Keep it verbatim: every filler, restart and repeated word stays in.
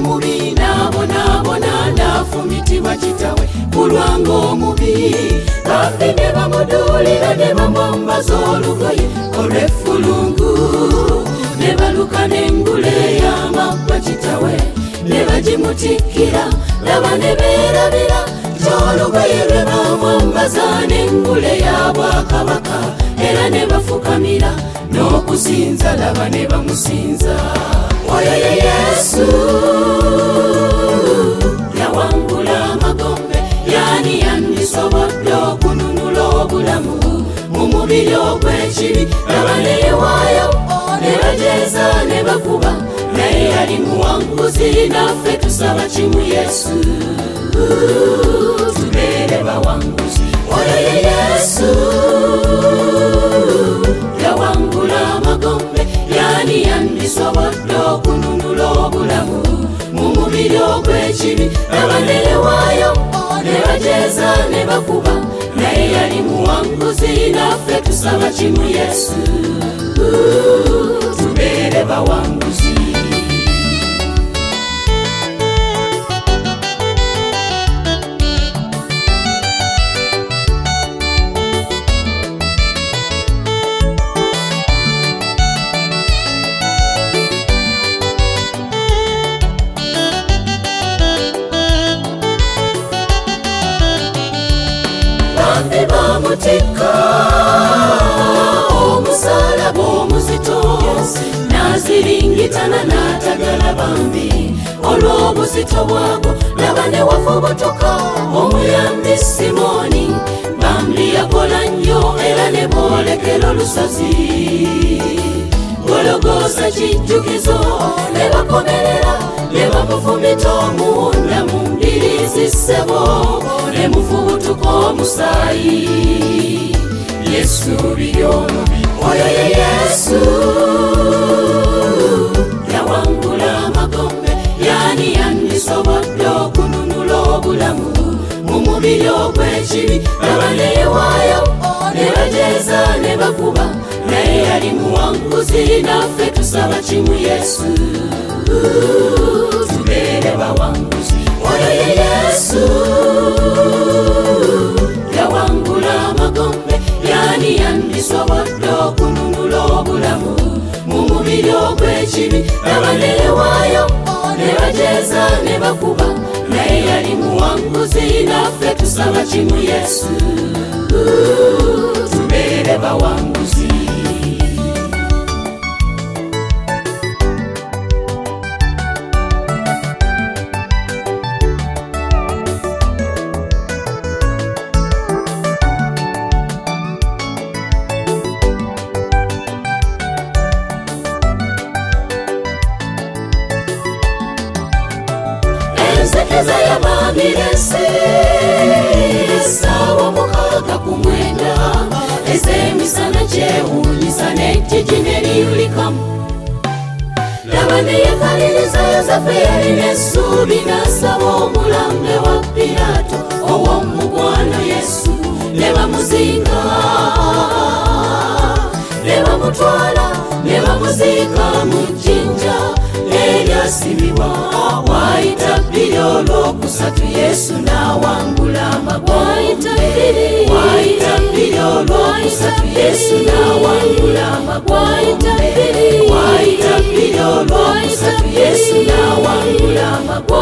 omubi nabonabona nafumitibwa kitawe kulwango omubi baffe ne bamudulira ne bamwambaza olugoye olw'effulungu ne baluka n'engule y'amagwa kitawe ne bagimutikkira laba ne beerabira ky'olugoye lwe bamwambaza n'engule ya bwakabaka era ne bafukamira n'okusinza laba ne bamusinza. Oyo ye Yesu yawangula amagombe yani yandisobodde okununula obulamu mu mubiri ogw'ekibi laba ne yewaayo ne bajeeza ne bakuba naye yali muwanguzi naffe tusaba kimu Yesu tubeere bawanguzi. Oyo ye Yesu yawangula amagombe yani yandisobodde okununula obulamu mu mubiri ogw'ekibi laba ne yewaayo ne bajeeza ne bakuba naye yali muwanguzi naffe tusaba kimu Yesu tubeere bawanguzi. Bambi bamutikka omusalaba omuzito naziringitana n'atagala bambi olw'obuzito bwagwo laba ne wafubutuka omuyambi Simooni bambi yakola nnyo era ne boolekera olusozi Gologoosa kijjukizo ne bakomerera ne bamufumita omunda mu mbiriizi ssebo ne mufubutuka omusaayi Yesu by'omubi. Oyo ye Yesu yawangula amagombe yani yandisobodde okununula obulamu mu mubiri ogw'ekibi laba ne yewaayo ne bajeeza ne bakuba naye yali muwanguzi naffe tusaba kimu Yesu tubeere bawanguzi. Oyo ye Yesu yawangula amagombe yani yandisobodde okununula obulamu mu mubiri ogw'ekibi laba ne yewaayo ne bajeeza ne bakuba naye yali muwanguzi naffe tusaba kimu Yesu tubeere bawanguzi. Ensekeza yabambira ensi essaawa mukaaga ku mwenda ez'emisana kyewuunyisa n'ejjiji ne liyulikamu laba ne yekaliriza Yozefu yalina essuubi n'asaba omulambe wa Piraato ow'omukwano Yesu ne bamuzinga ne bamutwala ne bamuziika mu jjinja eryasibibwa waayita bbiri olwokusatu Yesu n'awangula amagombe waayita bbiri olwokusatu Yesu n'awangula amagombe waayita bbiri olwokusatu Yesu n'awangula amagombe